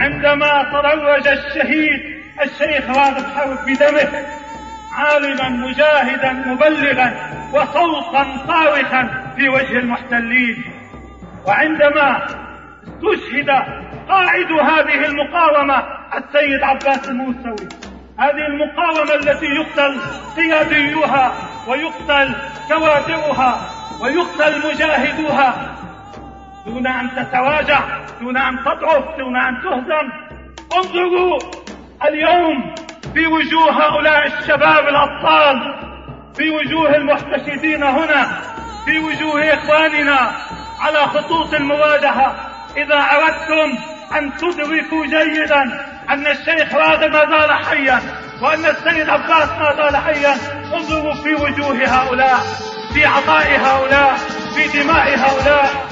عندما تروج الشهيد الشيخ راغب حرب بدمه عالما مجاهدا مبلغا وصوتا صارخا في وجه المحتلين، وعندما استشهد قائد هذه المقاومة السيد عباس الموسوي، هذه المقاومة التي يقتل قياديها ويقتل كوادرها ويقتل مجاهدوها دون أن تتراجع، دون أن تضعف، دون أن تهزم. انظروا اليوم في وجوه هؤلاء الشباب الأبطال، في وجوه المحتشدين هنا، في وجوه إخواننا على خطوط المواجهة. إذا أردتم أن تدركوا جيدا أن الشيخ راغب ما زال حيا وأن السيد عباس ما زال حيا، انظروا في وجوه هؤلاء، في عطاء هؤلاء، في دماء هؤلاء،